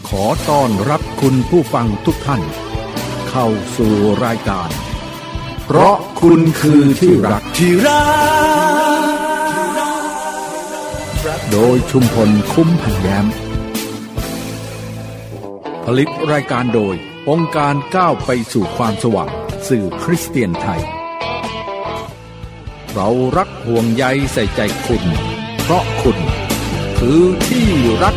ขอต้อนรับคุณผู้ฟังทุกท่านเข้าสู่รายการเพราะคุณคือที่รักโดยชุมพลคุ้มพันแย้มผลิตรายการโดยองค์การก้าวไปสู่ความสว่างสื่อคริสเตียนไทยเรารักห่วงใยใส่ใจคุณเพราะคุณคือที่รัก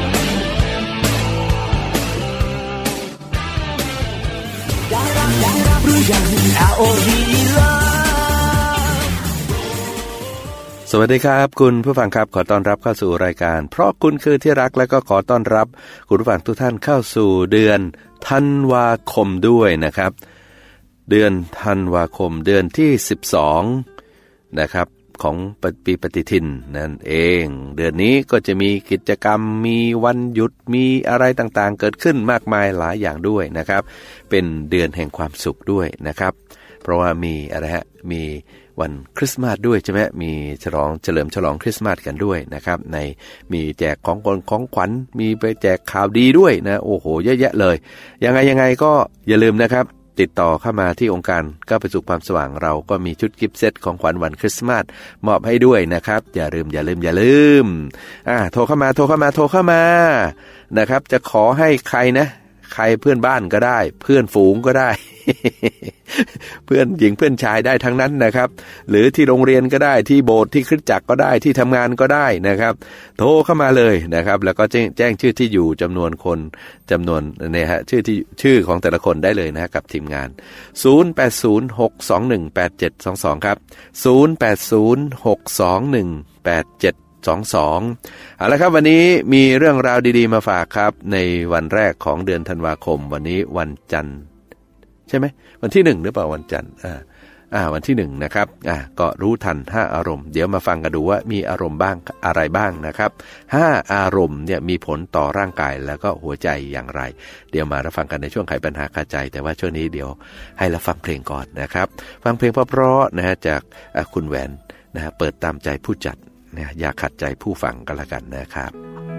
สวัสดีครับคุณผู้ฟังครับขอต้อนรับเข้าสู่รายการเพราะคุณคือที่รักและก็ขอต้อนรับคุณผู้ฟังทุกท่านเข้าสู่เดือนธันวาคมด้วยนะครับเดือนธันวาคมเดือนที่12นะครับของปีปฏิทินนั่นเองเดือนนี้ก็จะมีกิจกรรมมีวันหยุดมีอะไรต่างๆเกิดขึ้นมากมายหลายอย่างด้วยนะครับเป็นเดือนแห่งความสุขด้วยนะครับเพราะว่ามีอะไรฮะมีวันคริสต์มาสด้วยใช่ไหมมีเฉลิมฉลองคริสต์มาสกันด้วยนะครับในมีแจกของขวัญมีไปแจกข่าวดีด้วยนะโอ้โหเยอะแยะเลยยังไงก็อย่าลืมนะครับติดต่อเข้ามาที่องค์การก้าวไปสู่ความสว่างเราก็มีชุดกิฟต์เซตของขวัญวันคริสต์มาสมอบให้ด้วยนะครับอย่าลืมโทรเข้ามานะครับจะขอให้ใครนะใครเพื่อนบ้านก็ได้เพื่อนฝูงก็ได้ เพื่อนหญิงเพื่อนชายได้ทั้งนั้นนะครับหรือที่โรงเรียนก็ได้ที่โบสถ์ที่คริสตจักรก็ได้ที่ทำงานก็ได้นะครับโทรเข้ามาเลยนะครับแล้วก็แจ้งชื่อที่อยู่จำนวนคนจำนวนเนี่ยฮะชื่อของแต่ละคนได้เลยนะกับทีมงาน0806218722ครับ0806218722เอาละครับวันนี้มีเรื่องราวดีๆมาฝากครับในวันแรกของเดือนธันวาคมวันนี้วันจันทร์ใช่ไหมวันที่1หรือเปล่าวันจันทร์วันที่1นะครับก็รู้ทัน5อารมณ์เดี๋ยวมาฟังกันดูว่ามีอารมณ์บ้างอะไรบ้างนะครับ5อารมณ์เนี่ยมีผลต่อร่างกายแล้วก็หัวใจอย่างไรเดี๋ยวมารับฟังกันในช่วงไขปัญหาคาใจแต่ว่าช่วงนี้เดี๋ยวให้เราฟังเพลงก่อนนะครับฟังเพลงเพราะๆนะฮะจากคุณแหวนนะฮะเปิดตามใจผู้จัดอย่าขัดใจผู้ฟังกันละกันนะครับ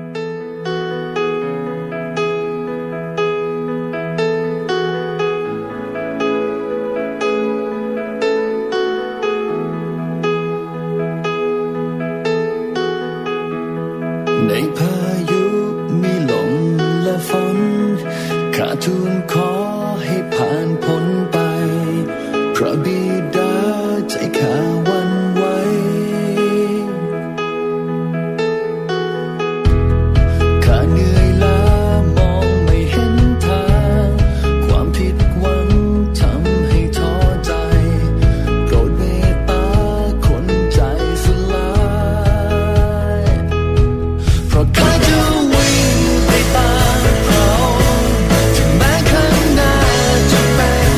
ในพายุมีลมและฝนข้าทูลขอให้ผ่านพ้นไปพระบิดาใจข้าวันไหวข้าเหนื่อยล้ามองไม่เห็นทางความผิดหวังทำให้ท้อใจโปรดเมตตาคนใจสลายเพราะข้าจะวิ่งไปตามเขาถึงแม้ข้างหน้าจะเป็น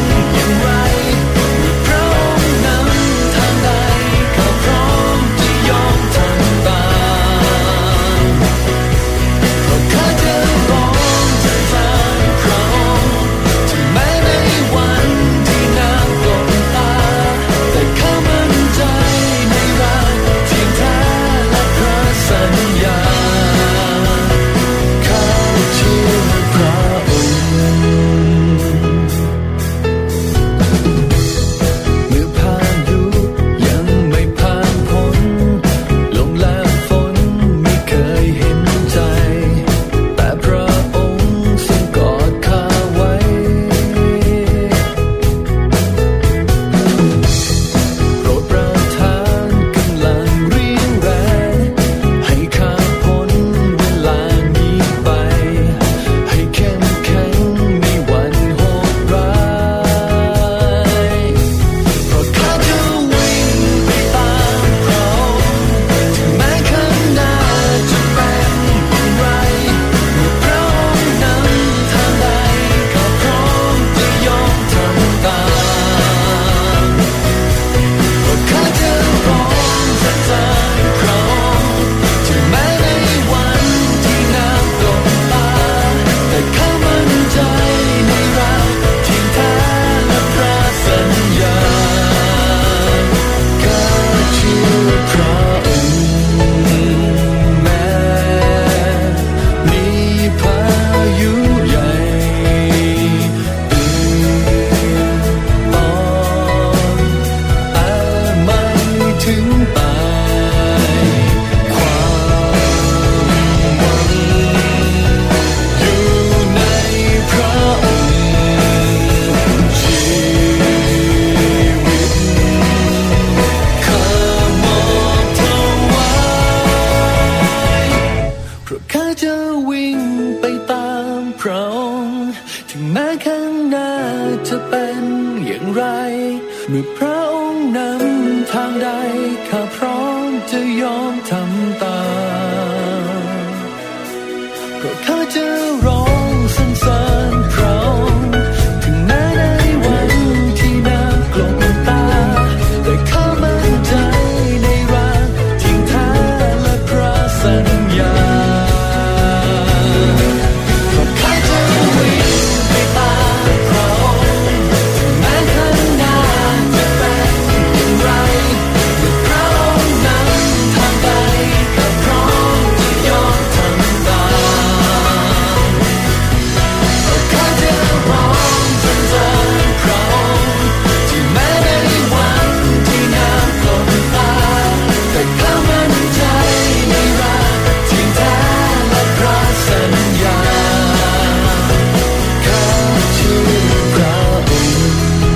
แม้ข้างหน้าจะเป็นอย่างไรเมื่อพระองค์นำทางใดข้าพร้อมจะยอมทำตามก็ข้าจะร้องสรรเสริญพระองค์ถึงแม้ในวันที่น้ำกลมตาแต่ข้ามั่นใจในรักจริงแท้และพระสัญญาก็ข้าจะวิ่งไปตามพระองค์ถึงแม้ข้างหน้าจะเป็นอย่างไรเมื่อพระองค์นำทางไปข้าพร้อมจะยอมทำตามข้าจะร้องสรรเสริญพระองค์ที่แม้ในวันที่น้ำกลมตาแต่ข้ามั่นใจในรักจริงแท้และพระสัญญาข้าเชื่อพระองค์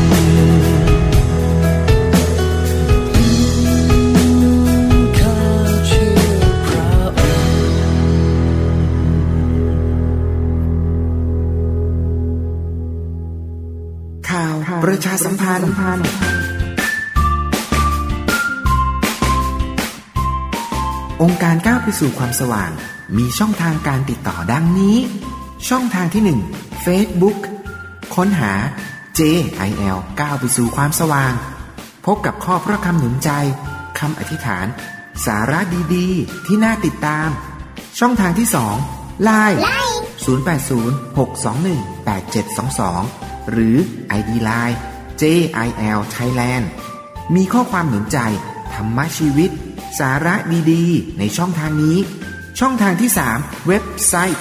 ข้าเชื่อพระองค์ข่าวประชาสัมพันธ์ องค์การก้าวไปสู่ความสว่างมีช่องทางการติดต่อดังนี้ช่องทางที่ 1 Facebook ค้นหา JIL ก้าวไปสู่ความสว่างพบกับข้อพระคำหนุนใจคำอธิษฐานสาระดีๆที่น่าติดตามช่องทางที่ 2 LINE 0806218722 หรือ ID Line JIL Thailand มีข้อความหนุนใจธรรมชีวิตสาระดีๆในช่องทางนี้ช่องทางที่ 3 เว็บไซต์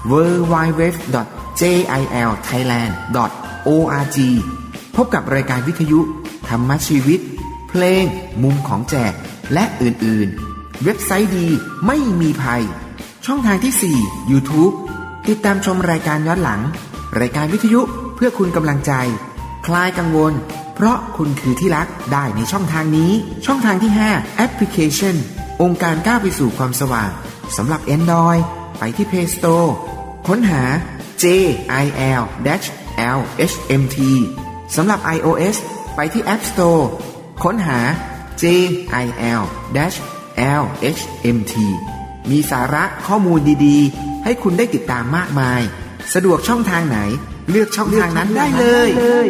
www.jilthailand.org พบกับรายการวิทยุธรรมชีวิตเพลงมุมของแจกและอื่นๆเว็บไซต์ดีไม่มีภัยช่องทางที่ 4 YouTube ติดตามชมรายการย้อนหลังรายการวิทยุเพื่อคุณกำลังใจคลายกังวลเพราะคุณคือที่รักได้ในช่องทางนี้ช่องทางที่ 5 แอปพลิเคชันองค์การก้าวไปสู่ความสว่างสำหรับ Android ไปที่ Play Store ค้นหา JIL-LHMT สำหรับ iOS ไปที่ App Store ค้นหา JIL-LHMT มีสาระข้อมูลดีๆให้คุณได้ติดตามมากมายสะดวกช่องทางไหนเลือกช่องทางนั้นได้เลย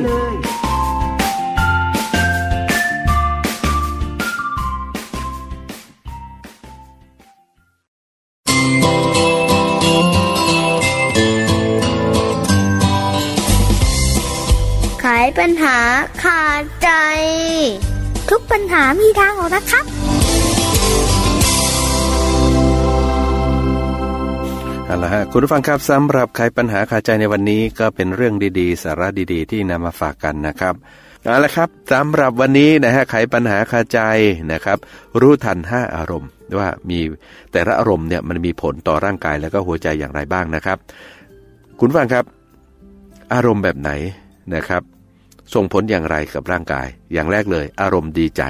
ไขปัญหาขาดใจทุกปัญหามีทางออกนะครับเอาละฮะคุณผู้ฟังครับสำหรับไขปัญหาคาใจในวันนี้ก็เป็นเรื่องดีๆสาระดีๆที่นำมาฝากกันนะครับเอาละครับสำหรับวันนี้นะฮะไขปัญหาคาใจนะครับรู้ทัน5อารมณ์ว่ามีแต่ละอารมณ์เนี่ยมันมีผลต่อร่างกายแล้วก็หัวใจอย่างไรบ้างนะครับคุณผู้ฟังครับอารมณ์แบบไหนนะครับส่งผลอย่างไรกับร่างกายอย่างแรกเลยอารมณ์ดีใจ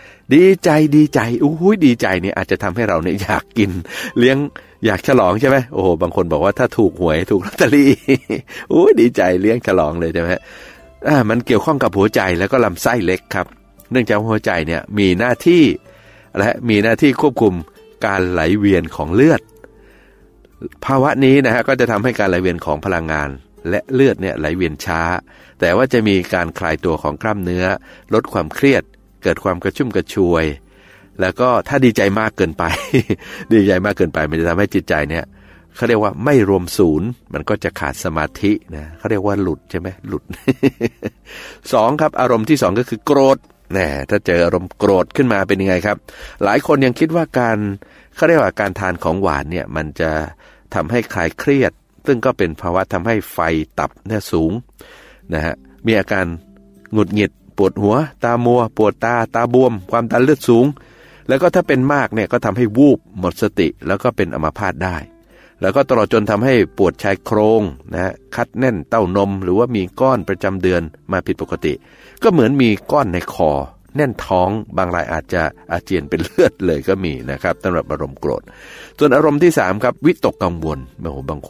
อู้ยดีใจเนี่ยอาจจะทำให้เราเนี่ยอยากกินเลี้ยงอยากฉลองใช่ไหมโอ้โหบางคนบอกว่าถ้าถูกหวยถูกลอตเตอรี่อู้ยดีใจเลี้ยงฉลองเลยใช่ไหมมันเกี่ยวข้องกับหัวใจแล้วก็ลำไส้เล็กครับเนื่องจากหัวใจเนี่ยมีหน้าที่ควบคุมการไหลเวียนของเลือดภาวะนี้นะฮะก็จะทำให้การไหลเวียนของพลังงานและเลือดเนี่ยไหลเวียนช้าแต่ว่าจะมีการคลายตัวของกล้ามเนื้อลดความเครียดเกิดความกระชุ่มกระชวยแล้วก็ถ้าดีใจมากเกินไป มันจะทำให้จิตใจเนี่ยเขาเรียกว่าไม่รวมศูนย์มันก็จะขาดสมาธินะเขาเรียกว่าหลุดใช่ไหมหลุด 2ครับอารมณ์ที่2ก็คือโกรธถ้าเจออารมณ์โกรธขึ้นมาเป็นยังไงครับหลายคนยังคิดว่าเขาเรียกว่าการทานของหวานเนี่ยมันจะทำให้คลายเครียดซึ่งก็เป็นภาวะทำให้ไฟตับเนี่ยสูงนะฮะมีอาการหงุดหงิดปวดหัวตามัวปวดตาบวมความดันเลือดสูงแล้วก็ถ้าเป็นมากเนี่ยก็ทำให้วูบหมดสติแล้วก็เป็นอัมพาตได้แล้วก็ตลอดจนทำให้ปวดชายโครงนะคัดแน่นเต้านมหรือว่ามีก้อนประจำเดือนมาผิดปกติก็เหมือนมีก้อนในคอแน่นท้องบางรายอาจจะอาเจียนเป็นเลือดเลยก็มีนะครับสำหรับอารมณ์โกรธส่วนอารมณ์ที่3ครับวิตกกังวลบางคน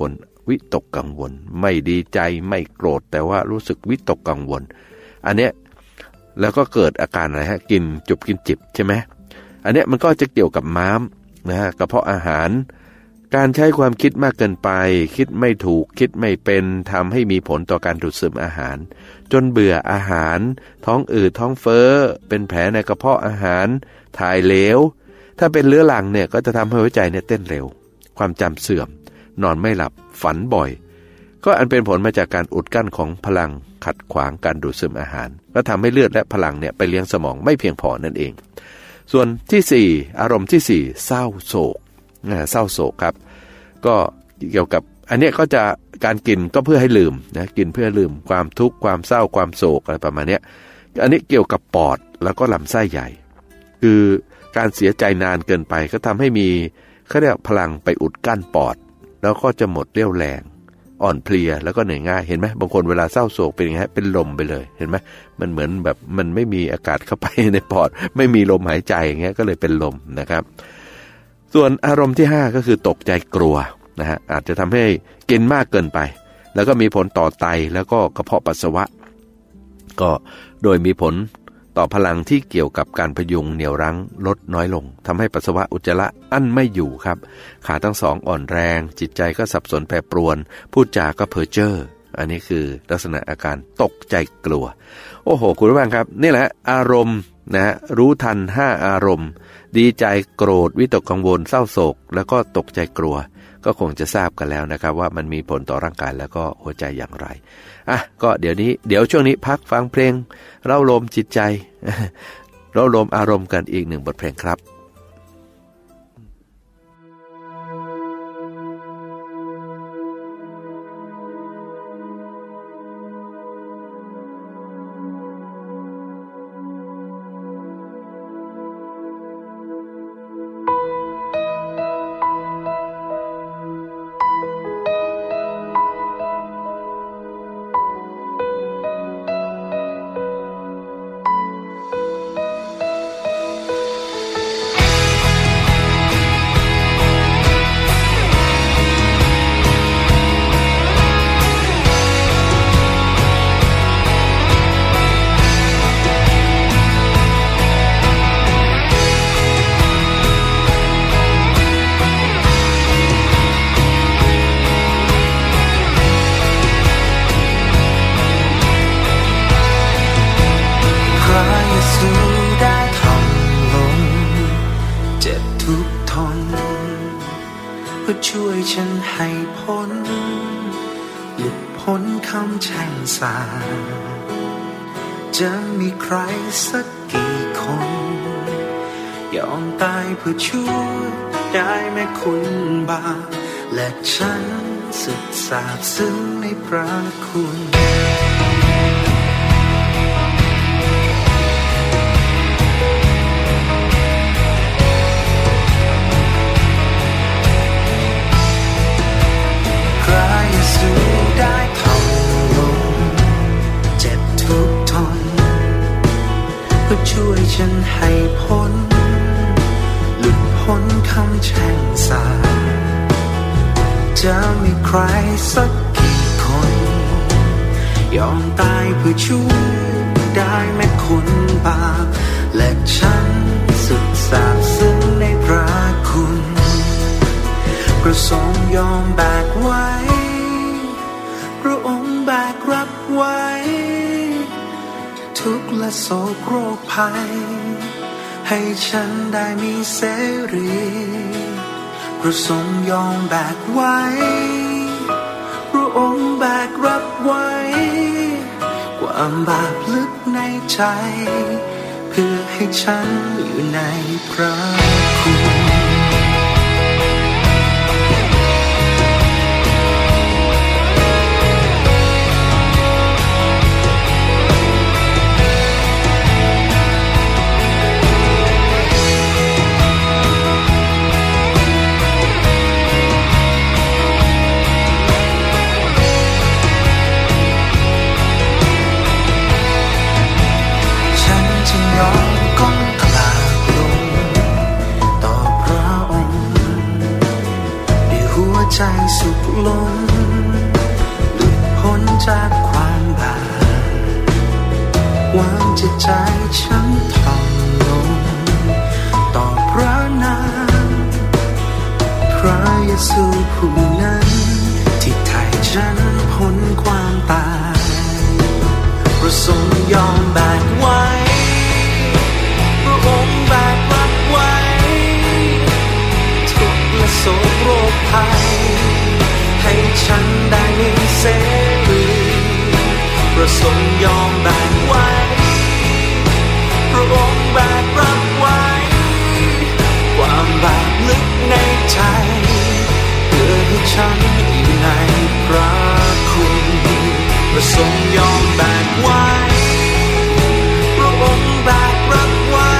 วิตกกังวลไม่ดีใจไม่โกรธแต่ว่ารู้สึกวิตกกังวลอันเนี้ยแล้วก็เกิดอาการอะไรฮะกินจุบกินจิบใช่ไหมอันเนี้ยมันก็จะเกี่ยวกับม้ามนะฮะกระเพาะอาหารการใช้ความคิดมากเกินไปคิดไม่ถูกคิดไม่เป็นทำให้มีผลต่อการดูดซึมอาหารจนเบื่ออาหารท้องอืดท้องเฟ้อเป็นแผลในกระเพาะอาหารถ่ายเหลวถ้าเป็นเรื้อรังเนี่ยก็จะทำให้หัวใจเนี่ยเต้นเร็วความจำเสื่อมนอนไม่หลับฝันบ่อยก็อันเป็นผลมาจากการอุดกั้นของพลังขัดขวางการดูดซึมอาหารก็ทำให้เลือดและพลังเนี่ยไปเลี้ยงสมองไม่เพียงพอนั่นเองส่วนที่4อารมณ์ที่4เศร้าโศกเศร้าโศกครับก็เกี่ยวกับอันนี้ก็จะการกินก็เพื่อให้ลืมนะกินเพื่อลืมความทุกข์ความเศร้าความโศกอะไรประมาณนี้อันนี้เกี่ยวกับปอดแล้วก็ลำไส้ใหญ่คือการเสียใจนานเกินไปก็ทำให้มีเขาเรียกพลังไปอุดกั้นปอดแล้วก็จะหมดเรี่ยวแรงอ่อนเพลียแล้วก็เหนื่อยง่ายเห็นไหมบางคนเวลาเศร้าโศกเป็นยังไงเป็นลมไปเลยเห็นไหมมันเหมือนแบบมันไม่มีอากาศเข้าไปในปอดไม่มีลมหายใจอย่างเงี้ยก็เลยเป็นลมนะครับส่วนอารมณ์ที่5ก็คือตกใจกลัวนะฮะอาจจะทำให้กินมากเกินไปแล้วก็มีผลต่อไตแล้วก็กระเพาะปัสสาวะก็โดยมีผลต่อพลังที่เกี่ยวกับการพยุงเหนี่ยวรั้งลดน้อยลงทำให้ปัสสาวะอุจจาระอั้นไม่อยู่ครับขาทั้งสองอ่อนแรงจิตใจก็สับสนแปรปรวนพูดจาก็เพ้อเจ้ออันนี้คือลักษณะอาการตกใจกลัวโอ้โหคุณผู้ฟังครับนี่แหละอารมณ์นะรู้ทัน5อารมณ์ดีใจโกรธวิตกกังวลเศร้าโศกแล้วก็ตกใจกลัวก็คงจะทราบกันแล้วนะครับว่ามันมีผลต่อร่างกายแล้วก็หัวใจอย่างไรก็เดี๋ยวช่วงนี้พักฟังเพลงเร้าลมจิตใจเร้าลมอารมณ์กันอีก1บทเพลงครับช่วยฉันให้พ้นหลุดพ้นคำแช่งสาปจะมีใครสักกี่คนยอมตายเพื่อช่วยได้แม้คุณบาปและฉันสุดซาบซึ้งในพระคุณได้ทำลงเจ็บทุกทนเพื่อช่วยฉันให้พ้นหลุดพ้นคำแช่งสาปจะมีใครสักกี่คนยอมตายเพื่อช่วยได้แม้คุณบาปและฉันสุดซาบซึ้งในพระคุณประสงค์ยอมแบกไว้พระองค์แบกรับไว้ทุกข์และโศกโรคภัยให้ฉันได้มีเสรีพระทรงยอมแบกไว้พระองค์แบกรับไว้ความบาปลึกในใจเพื่อให้ฉันอยู่ในพระคุณยอมก้มกราบลงต่อพจากความบาปวางจิตใจฉันถ่อมลงต่อพระนามพระเยซูผู้นั้นที่ไถ่ฉันพ้นความตายประสงค์ยอมแบกไว้พระองค์แบกรับไว้ทุกข์และโศกโรคภัยให้ฉันได้เสรีประสงค์ยอมแบกไว้พระองค์แบกรับไว้ความบาปลึกในใจเพื่อให้ฉันอยู่ในพระคุณประสงค์ยอมแบกไว้พระองค์แบกรับไว้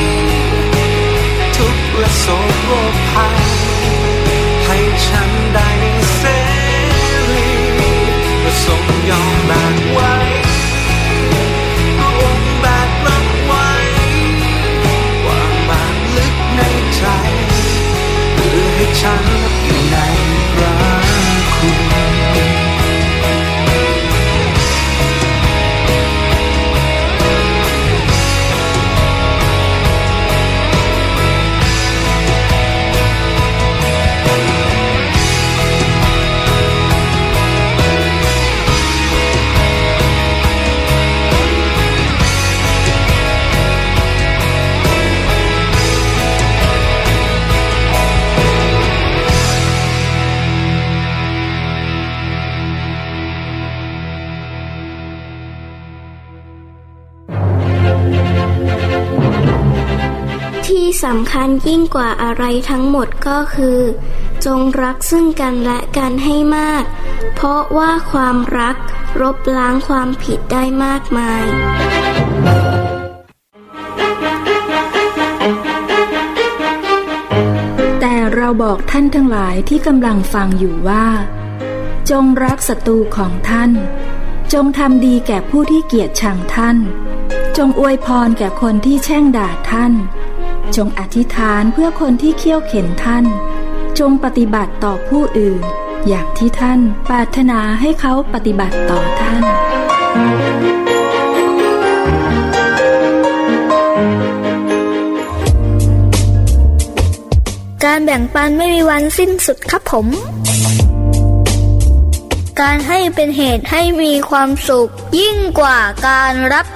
ทุกข์และโศกโรคภัยให้ฉันได้เสรีประสงค์ยอมแบกไว้พระองค์แบกรับไว้ความบาปลึกในใจเพื่อให้ฉันอยู่ในพระคุณที่สำคัญยิ่งกว่าอะไรทั้งหมดก็คือจงรักซึ่งกันและกันให้มากเพราะว่าความรักลบล้างความผิดได้มากมายแต่เราบอกท่านทั้งหลายที่กำลังฟังอยู่ว่าจงรักศัตรูของท่านจงทำดีแก่ผู้ที่เกลียดชังท่านจงอวยพรแก่คนที่แช่งด่าท่านจงอธิษฐานเพื่อคนที่เคี่ยวเข็นท่านจงปฏิบัติต่อผู้อื่นอย่างที่ท่านปรารถนาให้เขาปฏิบัติต่อท่านการแบ่งปันไม่มีวันสิ้นสุดครับผมการให้เป็นเหตุให้มีความสุขยิ่งกว่าการรับ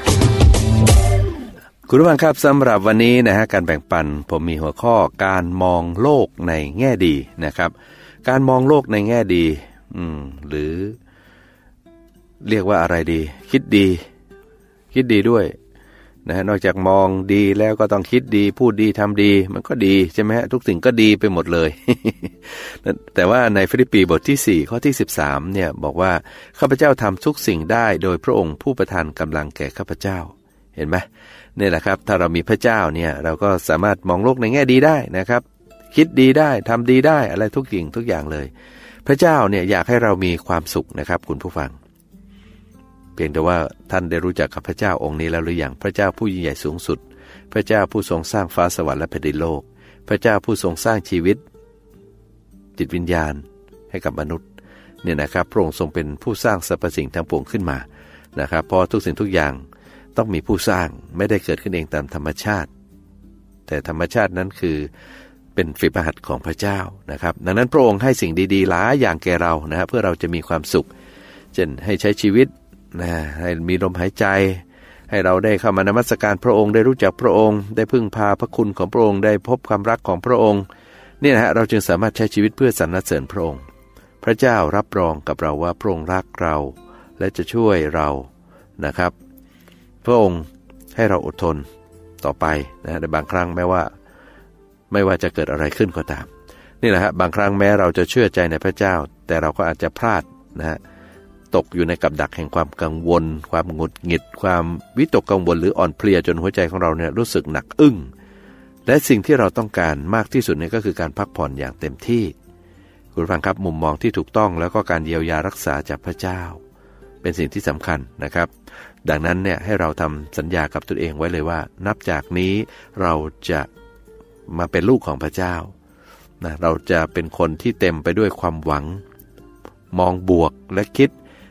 คุณผู้ฟังครับสำหรับวันนี้นะฮะการแบ่งปันผมมีหัวข้อการมองโลกในแง่ดีนะครับการมองโลกในแง่ดีหรือเรียกว่าอะไรดีคิดดีด้วยนะฮะนอกจากมองดีแล้วก็ต้องคิดดีพูดดีทำดีมันก็ดีใช่ไหมฮะทุกสิ่งก็ดีไปหมดเลย แต่ว่าในฟิลิปปีบทที่4ข้อที่13เนี่ยบอกว่าข้าพเจ้าทำทุกสิ่งได้โดยพระองค์ผู้ประทานกำลังแก่ข้าพเจ้าเห็นไหมนี่แหละครับถ้าเรามีพระเจ้าเนี่ยเราก็สามารถมองโลกในแง่ดีได้นะครับคิดดีได้ทำดีได้อะไรทุกสิ่งทุกอย่างเลยพระเจ้าเนี่ยอยากให้เรามีความสุขนะครับคุณผู้ฟังเพียงแต่ว่าท่านได้รู้จักกับพระเจ้าองค์นี้แล้วหรือยังพระเจ้าผู้ยิ่งใหญ่สูงสุดพระเจ้าผู้ทรงสร้างฟ้าสวรรค์และแผ่นดินโลกพระเจ้าผู้ทรงสร้างชีวิตจิตวิญญาณให้กับมนุษย์เนี่ยนะครับพระองค์ทรงเป็นผู้สร้างสรรพสิ่งทั้งปวงขึ้นมานะครับเพราะทุกสิ่งทุกอย่างต้องมีผู้สร้างไม่ได้เกิดขึ้นเองตามธรรมชาติแต่ธรรมชาตินั้นคือเป็นฝีพระหัตถ์ของพระเจ้านะครับดังนั้นพระองค์ให้สิ่งดีๆหลายอย่างแก่เรานะเพื่อเราจะมีความสุขเช่นให้ใช้ชีวิตนะให้มีลมหายใจให้เราได้เข้ามานมัสการพระองค์ได้รู้จักพระองค์ได้พึ่งพาพระคุณของพระองค์ได้พบความรักของพระองค์นี่นะฮะเราจึงสามารถใช้ชีวิตเพื่อสรรเสริญพระองค์พระเจ้ารับรองกับเราว่าพระองค์รักเราและจะช่วยเรานะครับพระองค์ให้เราอดทนต่อไปนะในบางครั้งไม่ว่าจะเกิดอะไรขึ้นก็ตามนี่แหละฮะบางครั้งแม้เราจะเชื่อใจในพระเจ้าแต่เราก็อาจจะพลาดนะฮะตกอยู่ในกับดักแห่งความกังวลความหงุดหงิดความวิตกกังวลหรืออ่อนเพลียจนหัวใจของเราเนี่ยรู้สึกหนักอึ้งและสิ่งที่เราต้องการมากที่สุดนี่ก็คือการพักผ่อนอย่างเต็มที่คุณฟังครับมุมมองที่ถูกต้องแล้วก็การเยียวยารักษาจากพระเจ้าเป็นสิ่งที่สำคัญนะครับดังนั้นเนี่ยให้เราทำสัญญากับตัวเองไว้เลยว่านับจากนี้เราจะมาเป็นลูกของพระเจ้านะเราจะเป็นคนที่เต็มไปด้วยความหวังมองบวกและคิด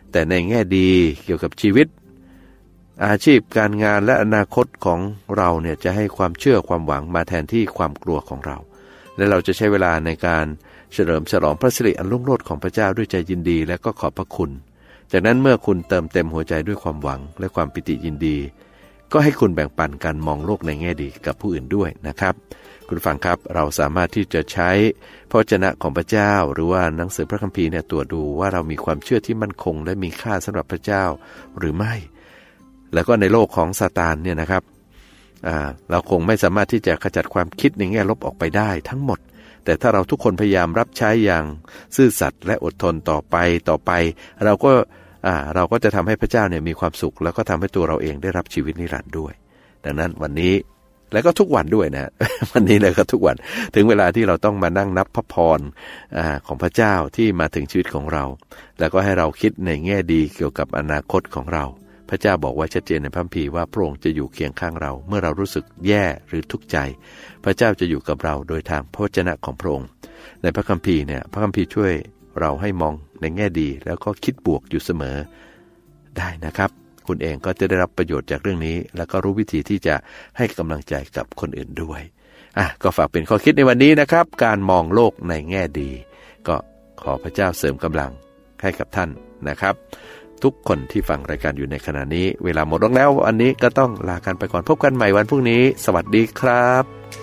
แต่ในแง่ดีเกี่ยวกับชีวิตอาชีพการงานและอนาคตของเราเนี่ยจะให้ความเชื่อความหวังมาแทนที่ความกลัวของเราและเราจะใช้เวลาในการเฉลิมฉลองพระสิริอันรุ่งโรจน์ของพระเจ้าด้วยใจยินดีและก็ขอบพระคุณจากนั้นเมื่อคุณเติมเต็มหัวใจด้วยความหวังและความปิติยินดีก็ให้คุณแบ่งปันการมองโลกในแง่ดีกับผู้อื่นด้วยนะครับคุณฟังครับเราสามารถที่จะใช้พระวจนะของพระเจ้าหรือว่าหนังสือพระคัมภีร์เนี่ยตรวจดูว่าเรามีความเชื่อที่มั่นคงและมีค่าสำหรับพระเจ้าหรือไม่แล้วก็ในโลกของซาตานเนี่ยนะครับเราคงไม่สามารถที่จะขจัดความคิดในแง่ลบออกไปได้ทั้งหมดแต่ถ้าเราทุกคนพยายามรับใช้อย่างซื่อสัตย์และอดทนต่อไปเราก็จะทำให้พระเจ้าเนี่ยมีความสุขแล้วก็ทำให้ตัวเราเองได้รับชีวิตนิรันดร์ด้วยดังนั้นวันนี้แล้วก็ทุกวันด้วยนะ วันนี้เลยก็ทุกวันถึงเวลาที่เราต้องมานั่งนับพระพรของพระเจ้าที่มาถึงชีวิตของเราแล้วก็ให้เราคิดในแง่ดีเกี่ยวกับอนาคตของเราพระเจ้าบอกไว้ชัดเจนในพระคัมภีร์ว่าพระองค์จะอยู่เคียงข้างเราเมื่อเรารู้สึกแย่หรือทุกข์ใจพระเจ้าจะอยู่กับเราโดยทางพระวจนะของพระองค์ในพระคัมภีร์เนี่ยพระคัมภีร์ช่วยเราให้มองในแง่ดีแล้วก็คิดบวกอยู่เสมอได้นะครับคุณเองก็จะได้รับประโยชน์จากเรื่องนี้แล้วก็รู้วิธีที่จะให้กำลังใจกับคนอื่นด้วยก็ฝากเป็นข้อคิดในวันนี้นะครับการมองโลกในแง่ดีก็ขอพระเจ้าเสริมกำลังให้กับท่านนะครับทุกคนที่ฟังรายการอยู่ในขณะนี้เวลาหมดลงแล้ววันนี้ก็ต้องลากันไปก่อนพบกันใหม่วันพรุ่งนี้สวัสดีครับ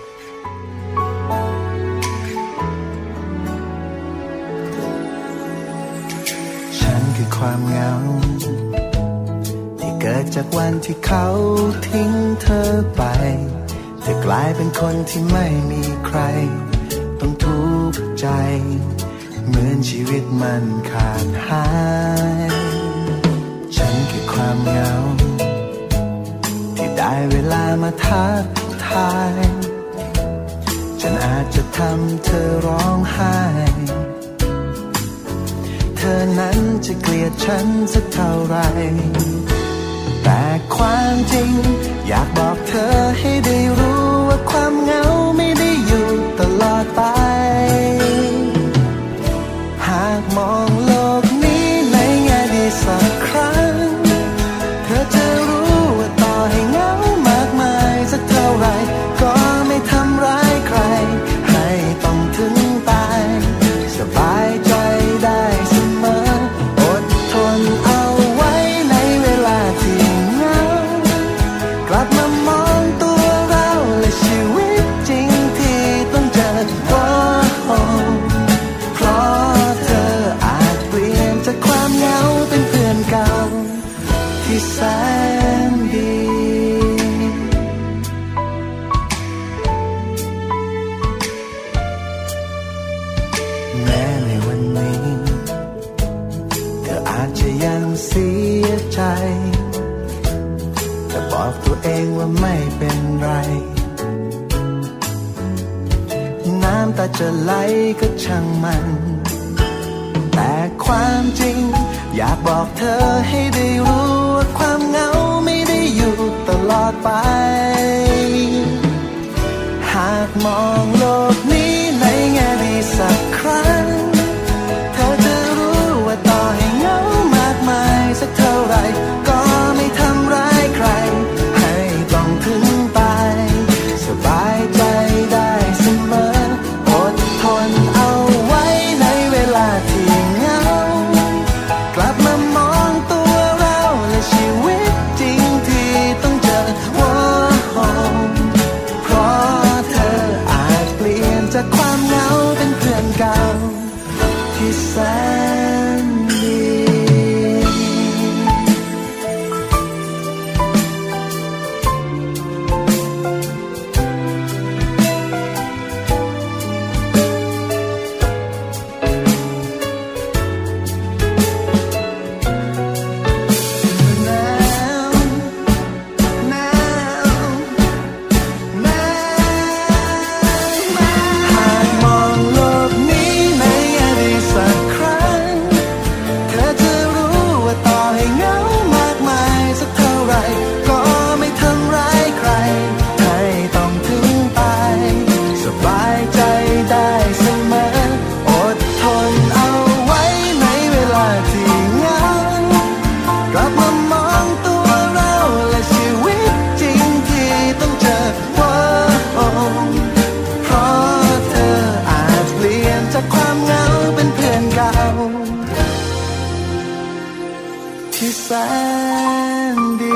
ฉันคือความเหงาที่เกิดจากวันที่เขาทิ้งเธอไปเธอกลายเป็นคนที่ไม่มีใครต้องทุกข์ใจเหมือนชีวิตมันขาดหายฉันคือความเหงาที่ได้เวลามาทักทายฉันอาจจะทำเธอร้องไห้เธอนั้นจะเกลียดฉันสักเท่าไรแต่ความจริงอยากบอกเธอให้ได้รู้ว่าความเหงาไม่ได้อยู่ตลอดไปหากมองโลกนี้ในแง่ดีสักครั้งเธอจะรู้ว่าต่อให้เหงามากมายสักเท่าไรก็ไม่ทำร้ายใครให้ต้องถึงตายสบายใจได้เสมออดทนเอาไว้ในเวลาที่เหงากลับมามองตัวเราและชีวิตจริงที่ต้องเจอเพราะเธออาจเปลี่ยนจากความเหงาเป็นเพื่อนเก่าที่แสนดีแม้ในวันนี้เธออาจจะยังเสียใจแต่บอกตัวเองว่าไม่เป็นไรน้ำตาจะไหลก็ช่างมันแต่ความจริงอยากบอกเธอให้ได้รู้ว่าความเหงาไม่ได้อยู่ตลอดไปหากมองโลกนี้ในแง่ดีสักครั้งเธอจะรู้ว่าต่อให้เหงามากมายสักเท่าไรก็ไม่ทำร้ายใครให้ต้องถึงตายสบายใจได้เสมออดทนเอาไว้ในเวลาที่เหงากลับมามองตัวเราและชีวิตจริงที่ต้องเจอเพราะเธออาจที่แสนดี